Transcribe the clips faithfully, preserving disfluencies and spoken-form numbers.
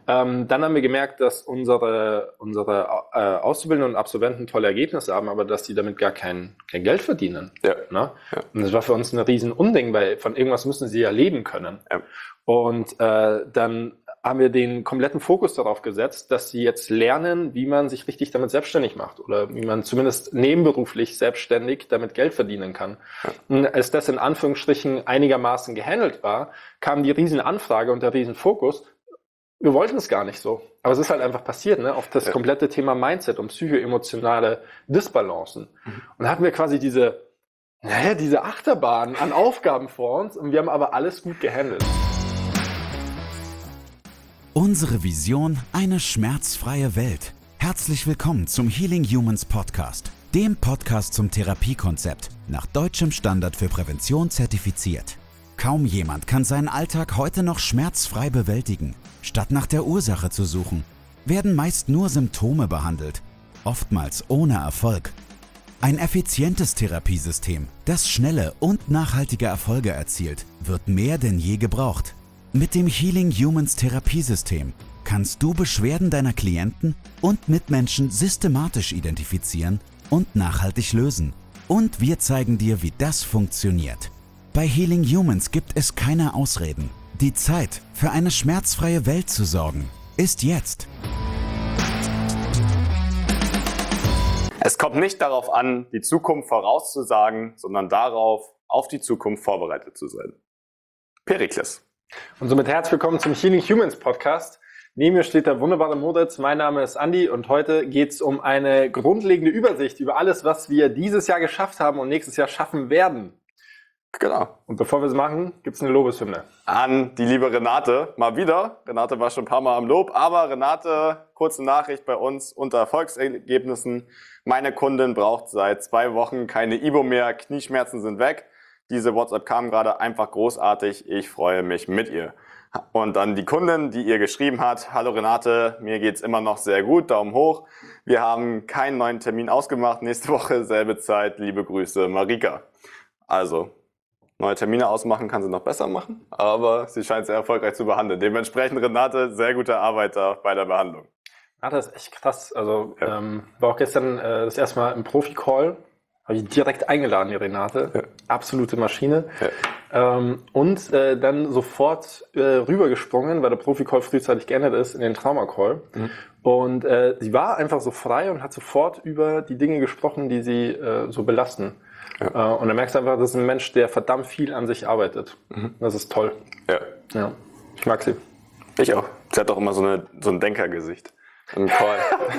Ähm, dann haben wir gemerkt, dass unsere, unsere äh, Auszubildenden und Absolventen tolle Ergebnisse haben, aber dass die damit gar kein, kein Geld verdienen. Ja. Ne? Ja. Und das war für uns ein riesen Unding, weil von irgendwas müssen sie ja leben können. Ja. Und äh, dann haben wir den kompletten Fokus darauf gesetzt, dass sie jetzt lernen, wie man sich richtig damit selbstständig macht oder wie man zumindest nebenberuflich selbstständig damit Geld verdienen kann. Ja. Und als das in Anführungsstrichen einigermaßen gehandelt war, kam die Riesenanfrage und der Riesenfokus. Wir wollten es gar nicht so, aber es ist halt einfach passiert, ne? Auf das ja. komplette Thema Mindset und psychoemotionale Disbalancen. Mhm. Und da hatten wir quasi diese, naja, diese Achterbahn an Aufgaben vor uns und wir haben aber alles gut gehandelt. Unsere Vision, eine schmerzfreie Welt. Herzlich willkommen zum Healing Humans Podcast, dem Podcast zum Therapiekonzept, nach deutschem Standard für Prävention zertifiziert. Kaum jemand kann seinen Alltag heute noch schmerzfrei bewältigen. Statt nach der Ursache zu suchen, werden meist nur Symptome behandelt, oftmals ohne Erfolg. Ein effizientes Therapiesystem, das schnelle und nachhaltige Erfolge erzielt, wird mehr denn je gebraucht. Mit dem Healing Humans Therapiesystem kannst du Beschwerden deiner Klienten und Mitmenschen systematisch identifizieren und nachhaltig lösen. Und wir zeigen dir, wie das funktioniert. Bei Healing Humans gibt es keine Ausreden. Die Zeit, für eine schmerzfreie Welt zu sorgen, ist jetzt. Es kommt nicht darauf an, die Zukunft vorauszusagen, sondern darauf, auf die Zukunft vorbereitet zu sein. Perikles. Und somit herzlich willkommen zum Healing Humans Podcast. Neben mir steht der wunderbare Moritz. Mein Name ist Andi und heute geht es um eine grundlegende Übersicht über alles, was wir dieses Jahr geschafft haben und nächstes Jahr schaffen werden. Genau. Und bevor wir es machen, gibt es eine Lobeshymne. An die liebe Renate, mal wieder. Renate war schon ein paar Mal am Lob, aber Renate, kurze Nachricht bei uns unter Erfolgsergebnissen. Meine Kundin braucht seit zwei Wochen keine Ibo mehr, Knieschmerzen sind weg. Diese WhatsApp kam gerade, einfach großartig, ich freue mich mit ihr. Und dann die Kundin, die ihr geschrieben hat, hallo Renate, mir geht's immer noch sehr gut, Daumen hoch. Wir haben keinen neuen Termin ausgemacht, nächste Woche selbe Zeit, liebe Grüße, Marika. Also, neue Termine ausmachen kann sie noch besser machen, aber sie scheint sehr erfolgreich zu behandeln. Dementsprechend Renate, sehr gute Arbeit da bei der Behandlung. Ah, das ist echt krass. Also ja. ähm, war auch gestern äh, das erste Mal im Profi-Call. Habe ich direkt eingeladen, die Renate. Ja. Absolute Maschine. Ja. Ähm, und äh, dann sofort äh, rübergesprungen, weil der Profi-Call frühzeitig geändert ist, in den Trauma-Call. Mhm. Und äh, sie war einfach so frei und hat sofort über die Dinge gesprochen, die sie äh, so belasten. Ja. Äh, und dann merkst du einfach, das ist ein Mensch, der verdammt viel an sich arbeitet. Mhm. Das ist toll. Ja. Ja. Ich mag sie. Ich auch. Sie hat auch immer so, eine, so ein Denkergesicht. Im Call.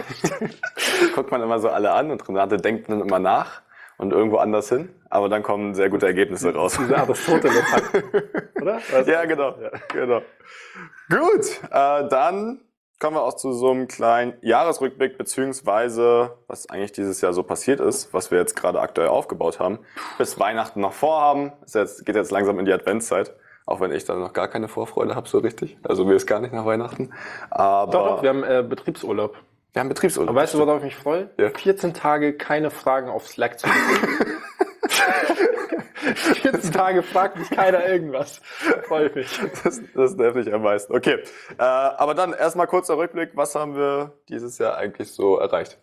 Guckt man immer so alle an und Renate denkt dann immer nach. Und irgendwo anders hin, aber dann kommen sehr gute Ergebnisse raus. Diese Aristoteles, oder? Was? Ja, genau, ja, genau. Gut, äh, dann kommen wir auch zu so einem kleinen Jahresrückblick, beziehungsweise was eigentlich dieses Jahr so passiert ist, was wir jetzt gerade aktuell aufgebaut haben, bis Weihnachten noch vorhaben. Es jetzt, geht jetzt langsam in die Adventszeit, auch wenn ich da noch gar keine Vorfreude habe, so richtig. Also mir ist gar nicht nach Weihnachten. Aber doch, doch, wir haben äh, Betriebsurlaub. Wir haben Betriebsurlaub. Aber weißt du, worauf ich mich freue? Ja. vierzehn Tage keine Fragen auf Slack zu bekommen. vierzehn Tage fragt mich keiner irgendwas. Freue ich mich. Das, das nervt mich am meisten. Okay, äh, aber dann erstmal kurzer Rückblick. Was haben wir dieses Jahr eigentlich so erreicht?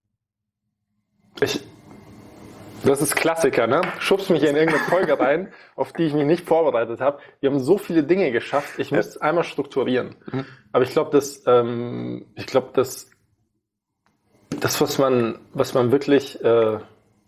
Ich, das ist Klassiker, ne? Schubst mich in irgendeine Folge rein, auf die ich mich nicht vorbereitet habe. Wir haben so viele Dinge geschafft. Ich muss es einmal strukturieren. Mhm. Aber ich glaube, dass, ähm, ich glaube, dass Das, was man, was man wirklich, äh,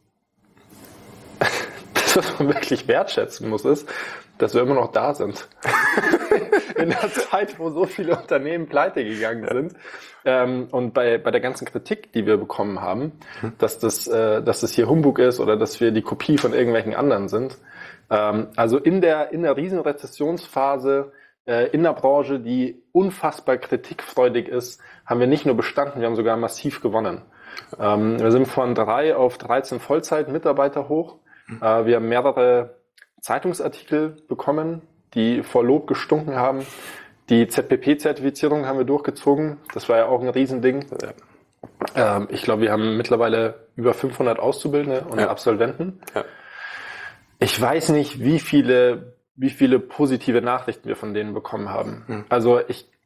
das, was man wirklich wertschätzen muss, ist, dass wir immer noch da sind. In der Zeit, wo so viele Unternehmen pleite gegangen sind. Ähm, und bei, bei der ganzen Kritik, die wir bekommen haben, dass das, äh, dass das hier Humbug ist oder dass wir die Kopie von irgendwelchen anderen sind. Ähm, also in der, in der riesen Rezessionsphase, in der Branche, die unfassbar kritikfreudig ist, haben wir nicht nur bestanden, wir haben sogar massiv gewonnen. Ähm, wir sind von drei auf dreizehn Vollzeit-Mitarbeiter hoch. Äh, wir haben mehrere Zeitungsartikel bekommen, die vor Lob gestunken haben. Die Z P P-Zertifizierung haben wir durchgezogen. Das war ja auch ein Riesending. Ähm, ich glaube, wir haben mittlerweile über fünfhundert Auszubildende und ja. Absolventen. Ja. Ich weiß nicht, wie viele wie viele positive Nachrichten wir von denen bekommen haben. Mhm. Also ich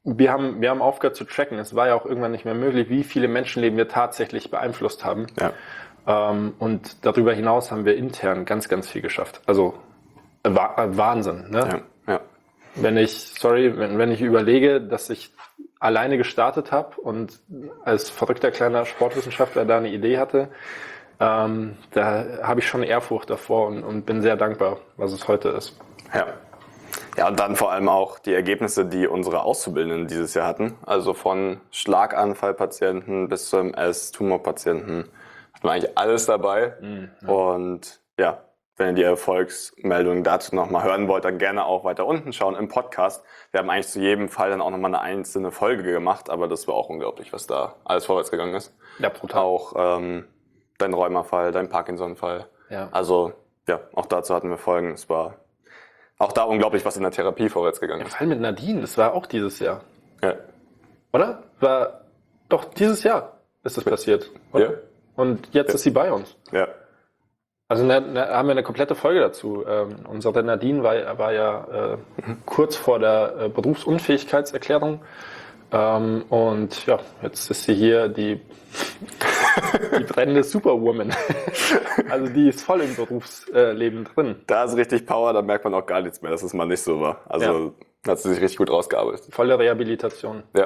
wir haben, wir haben aufgehört zu tracken. Es war ja auch irgendwann nicht mehr möglich, wie viele Menschenleben wir tatsächlich beeinflusst haben. Ja. Ähm, und darüber hinaus haben wir intern ganz, ganz viel geschafft. Also äh, Wahnsinn. Ne? Ja. Ja. Wenn ich, sorry, wenn, wenn ich überlege, dass ich alleine gestartet habe und als verrückter kleiner Sportwissenschaftler da eine Idee hatte, ähm, da habe ich schon Ehrfurcht davor und, und bin sehr dankbar, was es heute ist. Ja. Ja, und dann vor allem auch die Ergebnisse, die unsere Auszubildenden dieses Jahr hatten. Also von Schlaganfallpatienten bis zu M S-Tumorpatienten hat man eigentlich alles dabei. Mhm, ja. Und ja, wenn ihr die Erfolgsmeldungen dazu nochmal hören wollt, dann gerne auch weiter unten schauen im Podcast. Wir haben eigentlich zu jedem Fall dann auch nochmal eine einzelne Folge gemacht, aber das war auch unglaublich, was da alles vorwärts gegangen ist. Ja, brutal. Auch ähm, dein Rheuma-Fall, dein Parkinson-Fall. Ja. Also ja, auch dazu hatten wir Folgen. Es war auch da unglaublich, was in der Therapie vorwärts gegangen ist. Der Fall mit Nadine, das war auch dieses Jahr. Ja. Oder? War doch dieses Jahr ist das passiert. Oder? Ja. Und jetzt Ja. ist sie bei uns. Ja. Also da haben wir eine komplette Folge dazu. Ähm, unsere Nadine war, war ja äh, kurz vor der äh, Berufsunfähigkeitserklärung. Ähm, und ja, jetzt ist sie hier die, die brennende Superwoman. Also die ist voll im Berufsleben drin. Da ist richtig Power, da merkt man auch gar nichts mehr, dass es mal nicht so war. Also hat sie sich richtig gut rausgearbeitet. Volle Rehabilitation. Ja.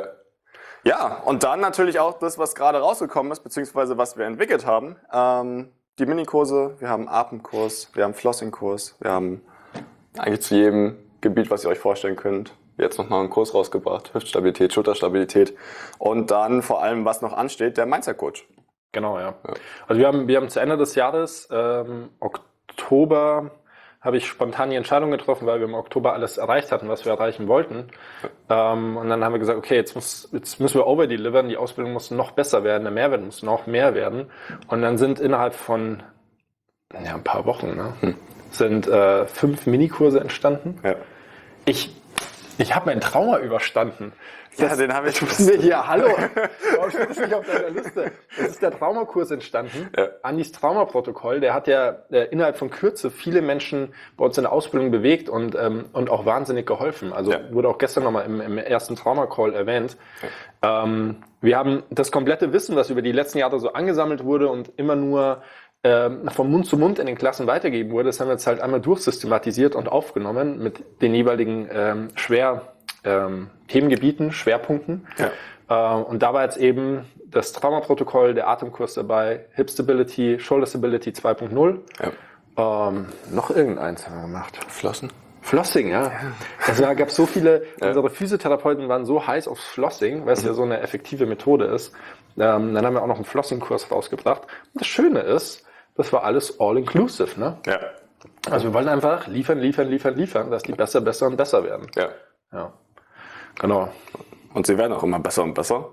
Ja, und dann natürlich auch das, was gerade rausgekommen ist, beziehungsweise was wir entwickelt haben. Ähm, die Minikurse, wir haben einen Atemkurs, wir haben einen Flossing-Kurs, wir haben eigentlich zu jedem Gebiet, was ihr euch vorstellen könnt, jetzt noch mal einen Kurs rausgebracht. Hüftstabilität, Schulterstabilität und dann vor allem, was noch ansteht, der Mindset-Coach. Genau, ja. ja. Also wir haben, wir haben zu Ende des Jahres, ähm, Oktober, habe ich spontan die Entscheidung getroffen, weil wir im Oktober alles erreicht hatten, was wir erreichen wollten. Ja. Ähm, und dann haben wir gesagt, okay, jetzt, muss, jetzt müssen wir overdelivern, die Ausbildung muss noch besser werden, der Mehrwert muss noch mehr werden. Und dann sind innerhalb von ja, ein paar Wochen ne, hm. sind äh, fünf Minikurse entstanden. Ja. Ich Ich habe mein Trauma überstanden. Ja, das, den habe ich. Hier, hallo. Warum steht das nicht auf deiner Liste? Es ist der Traumakurs entstanden. Ja. Andis Traumaprotokoll. Der hat ja äh, innerhalb von Kürze viele Menschen bei uns in der Ausbildung bewegt und ähm, und auch wahnsinnig geholfen. Also ja. wurde auch gestern nochmal im, im ersten Traumacall erwähnt. Ja. Ähm, wir haben das komplette Wissen, was über die letzten Jahre so angesammelt wurde und immer nur ähm, vom Mund zu Mund in den Klassen weitergegeben wurde, das haben wir jetzt halt einmal durchsystematisiert und aufgenommen mit den jeweiligen ähm, schwer ähm, Themengebieten, Schwerpunkten. Ja. Äh, und da war jetzt eben das Traumaprotokoll, der Atemkurs dabei, Hip Stability, Shoulder Stability zwei Punkt null. Ja. Ähm, noch irgendeins haben wir gemacht. Flossen? Flossing, ja. Also da gab es so viele, ja. unsere Physiotherapeuten waren so heiß aufs Flossing, weil es mhm. ja so eine effektive Methode ist. Ähm, dann haben wir auch noch einen Flossing-Kurs rausgebracht. Und das Schöne ist, das war alles all-inclusive, ne? Ja. Also wir wollen einfach liefern, liefern, liefern, liefern, dass die besser, besser und besser werden. Ja. Ja. Genau. Und sie werden auch immer besser und besser.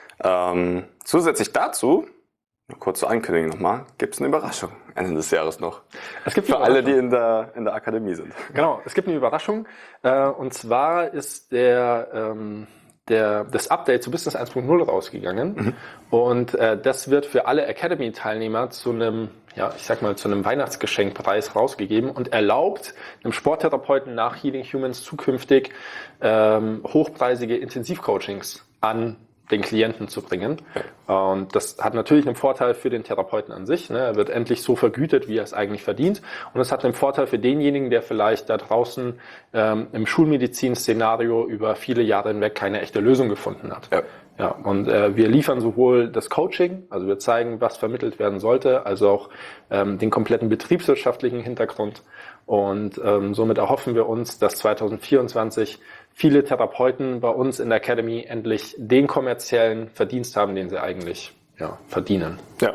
Ähm, zusätzlich dazu, eine kurze Ankündigung nochmal, gibt es eine Überraschung Ende des Jahres noch. Es gibt für alle, die in der, in der Akademie sind. Genau, es gibt eine Überraschung. Äh, und zwar ist der... Ähm, Der, das Update zu Business eins Punkt null rausgegangen mhm. und äh, das wird für alle Academy-Teilnehmer zu einem, ja, ich sag mal, zu einem Weihnachtsgeschenkpreis rausgegeben und erlaubt einem Sporttherapeuten nach Healing Humans zukünftig ähm, hochpreisige Intensivcoachings an den Klienten zu bringen. Ja. Und das hat natürlich einen Vorteil für den Therapeuten an sich. Ne? Er wird endlich so vergütet, wie er es eigentlich verdient. Und es hat einen Vorteil für denjenigen, der vielleicht da draußen ähm, im Schulmedizin-Szenario über viele Jahre hinweg keine echte Lösung gefunden hat. Ja. Ja, und äh, wir liefern sowohl das Coaching, also wir zeigen, was vermittelt werden sollte, also auch ähm, den kompletten betriebswirtschaftlichen Hintergrund. Und ähm, somit erhoffen wir uns, dass zwanzig vierundzwanzig viele Therapeuten bei uns in der Academy endlich den kommerziellen Verdienst haben, den sie eigentlich ja, verdienen. Ja.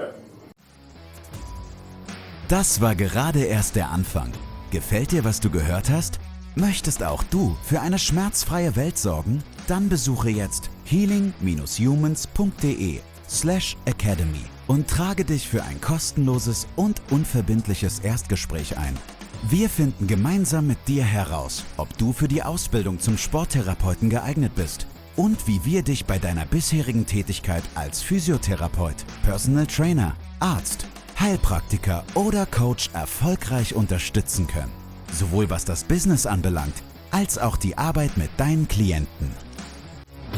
Das war gerade erst der Anfang. Gefällt dir, was du gehört hast? Möchtest auch du für eine schmerzfreie Welt sorgen? Dann besuche jetzt healing-humans.de slash academy und trage dich für ein kostenloses und unverbindliches Erstgespräch ein. Wir finden gemeinsam mit dir heraus, ob du für die Ausbildung zum Sporttherapeuten geeignet bist und wie wir dich bei deiner bisherigen Tätigkeit als Physiotherapeut, Personal Trainer, Arzt, Heilpraktiker oder Coach erfolgreich unterstützen können. Sowohl was das Business anbelangt, als auch die Arbeit mit deinen Klienten.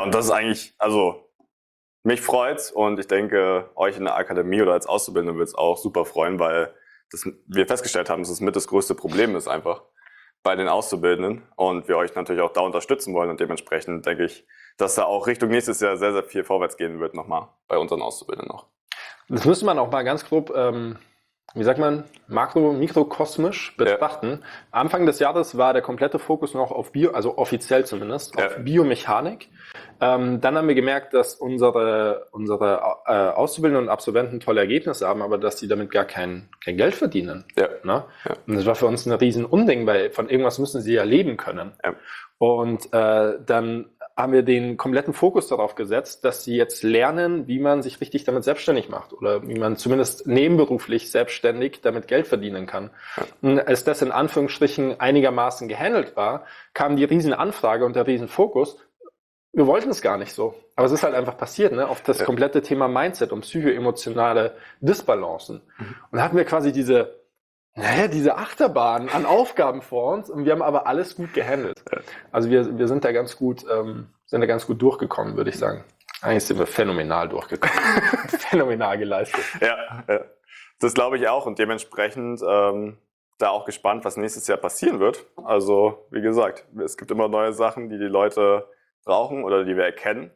und das ist eigentlich, also mich freut's und ich denke, euch in der Akademie oder als Auszubildende wird es auch super freuen, weil das, wir festgestellt haben, dass es mit das größte Problem ist einfach bei den Auszubildenden und wir euch natürlich auch da unterstützen wollen und dementsprechend denke ich, dass da auch Richtung nächstes Jahr sehr, sehr viel vorwärts gehen wird nochmal bei unseren Auszubildenden noch. Das müsste man auch mal ganz grob, ähm, wie sagt man, makro-, mikrokosmisch betrachten. Ja. Anfang des Jahres war der komplette Fokus noch auf Bio, also offiziell zumindest, auf ja. Biomechanik. Ähm, dann haben wir gemerkt, dass unsere, unsere äh, Auszubildenden und Absolventen tolle Ergebnisse haben, aber dass sie damit gar kein, kein Geld verdienen. Ja. Ne? Ja. Und das war für uns ein riesen Unding, weil von irgendwas müssen sie ja leben können. Ja. Und äh, dann haben wir den kompletten Fokus darauf gesetzt, dass sie jetzt lernen, wie man sich richtig damit selbstständig macht oder wie man zumindest nebenberuflich selbstständig damit Geld verdienen kann. Ja. Und als das in Anführungsstrichen einigermaßen gehandelt war, kam die Riesenanfrage und der Riesenfokus. Wir wollten es gar nicht so, aber es ist halt einfach passiert, ne, auf das ja. komplette Thema Mindset und psychoemotionale Disbalancen. Mhm. Und da hatten wir quasi diese Naja, diese Achterbahn an Aufgaben vor uns und wir haben aber alles gut gehandelt. Also wir, wir sind da ganz gut, ähm, sind da ganz gut durchgekommen, würde ich sagen. Eigentlich sind wir phänomenal durchgekommen. Phänomenal geleistet. Ja, ja, das glaube ich auch und dementsprechend ähm, da auch gespannt, was nächstes Jahr passieren wird. Also wie gesagt, es gibt immer neue Sachen, die die Leute brauchen oder die wir erkennen.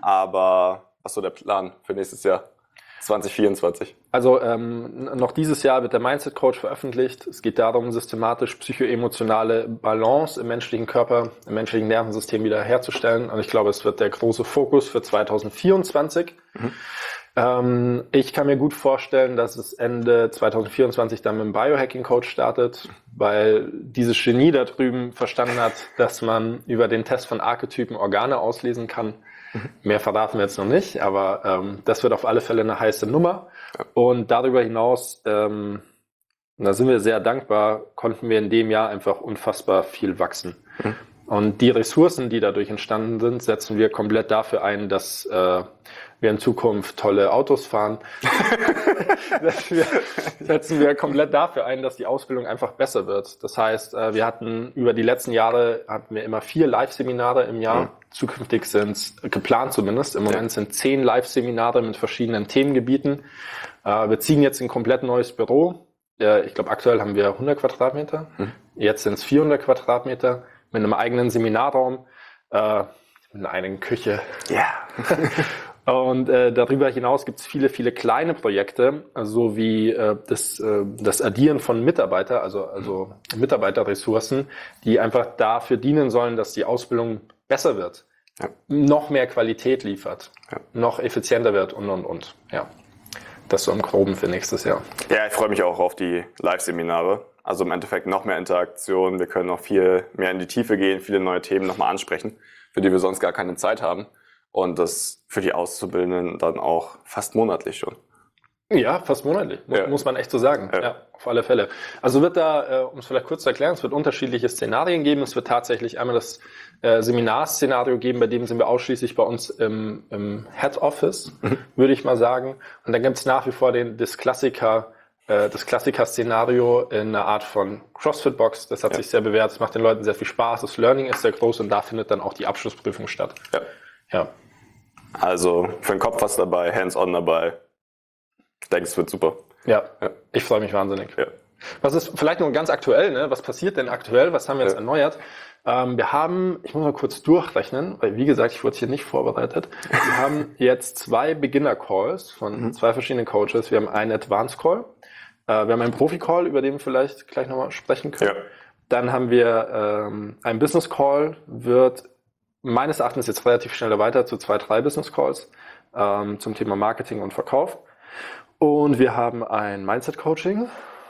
Aber was ist so der Plan für nächstes Jahr? zwanzig vierundzwanzig. Also ähm, noch dieses Jahr wird der Mindset Coach veröffentlicht. Es geht darum, systematisch psychoemotionale Balance im menschlichen Körper, im menschlichen Nervensystem wieder herzustellen. Und ich glaube, es wird der große Fokus für zwanzig vierundzwanzig. Mhm. Ähm, ich kann mir gut vorstellen, dass es Ende zwanzig vierundzwanzig dann mit dem Biohacking Coach startet, weil dieses Genie da drüben verstanden hat, dass man über den Test von Archetypen Organe auslesen kann. Mehr verraten wir jetzt noch nicht, aber ähm, das wird auf alle Fälle eine heiße Nummer. Ja. Und darüber hinaus, ähm, da sind wir sehr dankbar, konnten wir in dem Jahr einfach unfassbar viel wachsen. Mhm. Und die Ressourcen, die dadurch entstanden sind, setzen wir komplett dafür ein, dass äh, wir in Zukunft tolle Autos fahren. wir, setzen wir komplett dafür ein, dass die Ausbildung einfach besser wird. Das heißt, äh, wir hatten über die letzten Jahre hatten wir immer vier Live-Seminare im Jahr. Mhm. Zukünftig sind es geplant zumindest. Im Moment ja. sind zehn Live-Seminare mit verschiedenen Themengebieten. Äh, wir ziehen jetzt ein komplett neues Büro. Äh, ich glaube, aktuell haben wir hundert Quadratmeter. Mhm. Jetzt sind es vierhundert Quadratmeter. Mit einem eigenen Seminarraum, äh, mit einer eigenen Küche. Ja. Yeah. Und äh, darüber hinaus gibt es viele, viele kleine Projekte, so wie äh, das, äh, das Addieren von Mitarbeiter, also, also Mitarbeiterressourcen, die einfach dafür dienen sollen, dass die Ausbildung besser wird, ja. noch mehr Qualität liefert, ja. noch effizienter wird und, und, und. Ja. Das so im Groben für nächstes Jahr. Ja, ich freue mich auch auf die Live-Seminare. Also im Endeffekt noch mehr Interaktion. Wir können noch viel mehr in die Tiefe gehen, viele neue Themen nochmal ansprechen, für die wir sonst gar keine Zeit haben. Und das für die Auszubildenden dann auch fast monatlich schon. Ja, fast monatlich, ja. muss man echt so sagen. Ja. Ja, auf alle Fälle. Also wird da, äh, um es vielleicht kurz zu erklären, es wird unterschiedliche Szenarien geben. Es wird tatsächlich einmal das äh, Seminarszenario geben, bei dem sind wir ausschließlich bei uns im, im Head Office, mhm. würde ich mal sagen. Und dann gibt es nach wie vor den, das Klassiker, äh, das Klassiker-Szenario in einer Art von CrossFit-Box. Das hat ja. sich sehr bewährt. Es macht den Leuten sehr viel Spaß. Das Learning ist sehr groß und da findet dann auch die Abschlussprüfung statt. Ja. Ja. Also für den Kopf was dabei, hands-on dabei. Ich denke, es wird super. Ja, ja. Ich freue mich wahnsinnig. Ja. Was ist vielleicht noch ganz aktuell, ne? Was passiert denn aktuell? Was haben wir jetzt ja. erneuert? Ähm, wir haben, ich muss mal kurz durchrechnen, weil wie gesagt, ich wurde hier nicht vorbereitet. Wir haben jetzt zwei Beginner-Calls von mhm. zwei verschiedenen Coaches. Wir haben einen Advanced-Call. Äh, wir haben einen Profi-Call, über den wir vielleicht gleich nochmal sprechen können. Ja. Dann haben wir ähm, einen Business-Call, wird meines Erachtens jetzt relativ schnell weiter zu zwei, drei Business-Calls ähm, zum Thema Marketing und Verkauf. Und wir haben ein Mindset-Coaching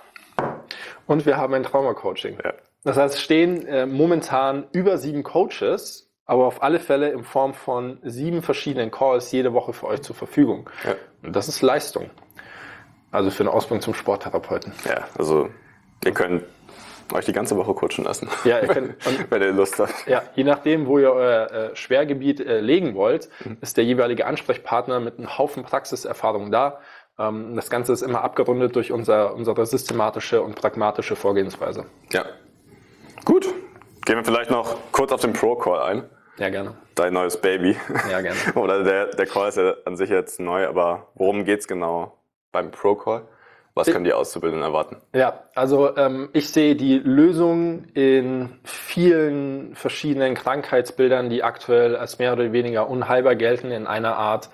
und wir haben ein Trauma-Coaching. Ja. Das heißt, es stehen äh, momentan über sieben Coaches, aber auf alle Fälle in Form von sieben verschiedenen Calls jede Woche für euch zur Verfügung. Ja. Und das ist Leistung. Also für eine Ausbildung zum Sporttherapeuten. Ja, also ihr könnt euch die ganze Woche coachen lassen, ja, ihr könnt, und, wenn ihr Lust habt. Ja, je nachdem, wo ihr euer äh, Schwergebiet äh, legen wollt, mhm. ist der jeweilige Ansprechpartner mit einem Haufen Praxiserfahrung da. Ähm, das Ganze ist immer abgerundet durch unser, unsere systematische und pragmatische Vorgehensweise. Ja. Gut. Gehen wir vielleicht noch kurz auf den Pro-Call ein. Ja, gerne. Dein neues Baby. Ja, gerne. Oder der, der Call ist ja an sich jetzt neu, aber worum geht's genau beim Pro-Call? Was können die Auszubildenden erwarten? Ja, also ähm, ich sehe die Lösung in vielen verschiedenen Krankheitsbildern, die aktuell als mehr oder weniger unheilbar gelten, in einer Art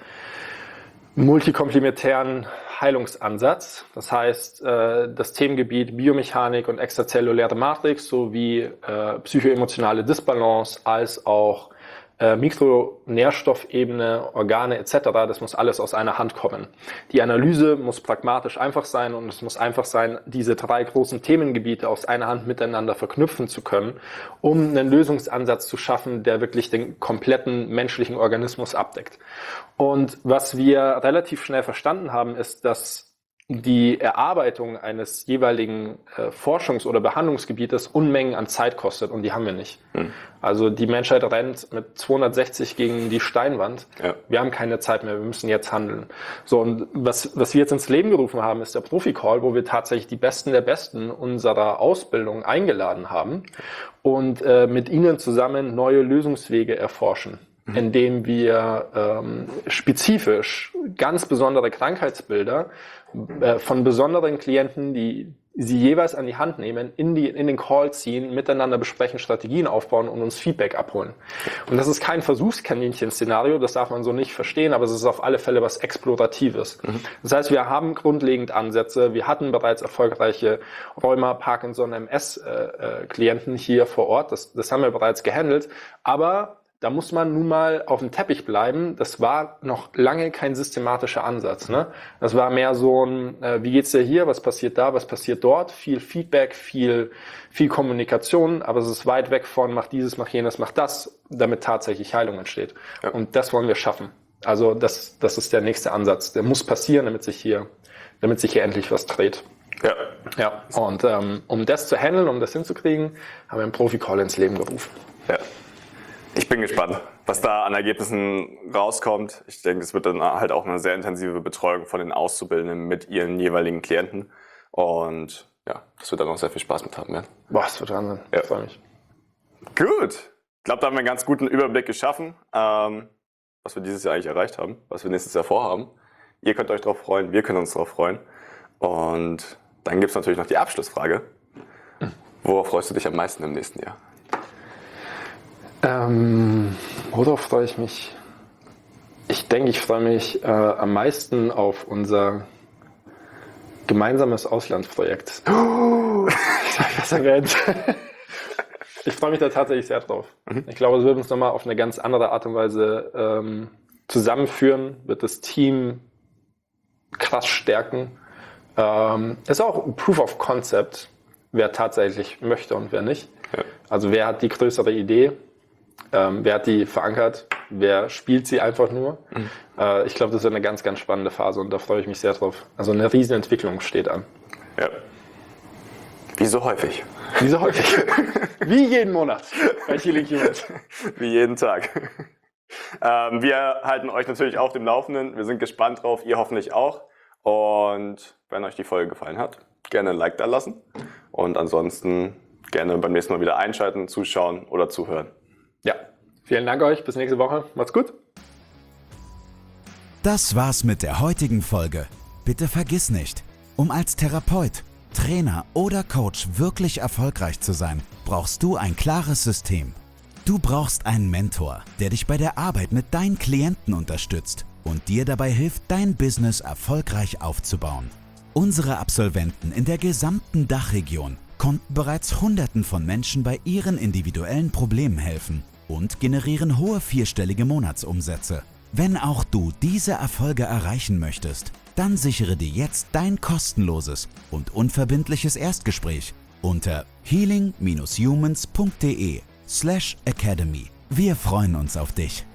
multikomplementären Heilungsansatz. Das heißt, äh, das Themengebiet Biomechanik und extrazelluläre Matrix sowie äh, psychoemotionale Disbalance als auch äh, Mikronährstoffebene, Organe et cetera, das muss alles aus einer Hand kommen. Die Analyse muss pragmatisch einfach sein und es muss einfach sein, diese drei großen Themengebiete aus einer Hand miteinander verknüpfen zu können, um einen Lösungsansatz zu schaffen, der wirklich den kompletten menschlichen Organismus abdeckt. Und was wir relativ schnell verstanden haben, ist, dass die Erarbeitung eines jeweiligen äh, Forschungs- oder Behandlungsgebietes Unmengen an Zeit kostet und die haben wir nicht. Hm. Also die Menschheit rennt mit zweihundertsechzig gegen die Steinwand. Ja. Wir haben keine Zeit mehr, wir müssen jetzt handeln. So, und was, was wir jetzt ins Leben gerufen haben, ist der Profi-Call, wo wir tatsächlich die Besten der Besten unserer Ausbildung eingeladen haben und äh, mit ihnen zusammen neue Lösungswege erforschen, mhm. indem wir ähm, spezifisch ganz besondere Krankheitsbilder äh, von besonderen Klienten, die sie jeweils an die Hand nehmen, in, die, in den Call ziehen, miteinander besprechen, Strategien aufbauen und uns Feedback abholen. Und das ist kein Versuchskaninchen-Szenario, das darf man so nicht verstehen, aber es ist auf alle Fälle was Exploratives. Mhm. Das heißt, wir haben grundlegend Ansätze, wir hatten bereits erfolgreiche Rheuma, Parkinson, M S-Klienten hier vor Ort, das, das haben wir bereits gehandelt, aber da muss man nun mal auf dem Teppich bleiben. Das war noch lange kein systematischer Ansatz. Ne? Das war mehr so ein, äh, wie geht's dir hier, was passiert da, was passiert dort, viel Feedback, viel, viel Kommunikation, aber es ist weit weg von mach dieses, mach jenes, mach das, damit tatsächlich Heilung entsteht. Ja. Und das wollen wir schaffen. Also das, das ist der nächste Ansatz. Der muss passieren, damit sich hier, damit sich hier endlich was dreht. Ja. Ja. Und ähm, um das zu handeln, um das hinzukriegen, haben wir einen Profi-Call ins Leben gerufen. Ja. Ich bin gespannt, was da an Ergebnissen rauskommt. Ich denke, es wird dann halt auch eine sehr intensive Betreuung von den Auszubildenden mit ihren jeweiligen Klienten. Und ja, das wird dann auch sehr viel Spaß mit haben werden. Boah, das wird Wahnsinn. Ja. Ich freue mich. Gut. Ich glaube, da haben wir einen ganz guten Überblick geschaffen, ähm, was wir dieses Jahr eigentlich erreicht haben, was wir nächstes Jahr vorhaben. Ihr könnt euch darauf freuen, wir können uns darauf freuen. Und dann gibt es natürlich noch die Abschlussfrage. Worauf freust du dich am meisten im nächsten Jahr? Ähm, worauf freue ich mich? Ich denke, ich freue mich äh, am meisten auf unser gemeinsames Auslandsprojekt. Oh, ich habe das erwähnt. Ich freue mich da tatsächlich sehr drauf. Mhm. Ich glaube, es wird uns nochmal auf eine ganz andere Art und Weise ähm, zusammenführen, wird das Team krass stärken. Ähm, ist auch ein Proof of Concept, wer tatsächlich möchte und wer nicht. Ja. Also wer hat die größere Idee? Ähm, wer hat die verankert? Wer spielt sie einfach nur? Mhm. Äh, ich glaube, das ist eine ganz, ganz spannende Phase und da freue ich mich sehr drauf. Also eine riesen Entwicklung steht an. Ja. Wie so häufig. Wie so häufig. Wie jeden Monat bei Healing Humans. Wie jeden Tag. Ähm, wir halten euch natürlich auf dem Laufenden. Wir sind gespannt drauf, ihr hoffentlich auch. Und wenn euch die Folge gefallen hat, gerne ein Like da lassen. Und ansonsten gerne beim nächsten Mal wieder einschalten, zuschauen oder zuhören. Ja, vielen Dank euch. Bis nächste Woche. Macht's gut. Das war's mit der heutigen Folge. Bitte vergiss nicht, um als Therapeut, Trainer oder Coach wirklich erfolgreich zu sein, brauchst du ein klares System. Du brauchst einen Mentor, der dich bei der Arbeit mit deinen Klienten unterstützt und dir dabei hilft, dein Business erfolgreich aufzubauen. Unsere Absolventen in der gesamten Dachregion konnten bereits Hunderten von Menschen bei ihren individuellen Problemen helfen und generieren hohe vierstellige Monatsumsätze. Wenn auch du diese Erfolge erreichen möchtest, dann sichere dir jetzt dein kostenloses und unverbindliches Erstgespräch unter healing dash humans punkt de slash academy. Wir freuen uns auf dich.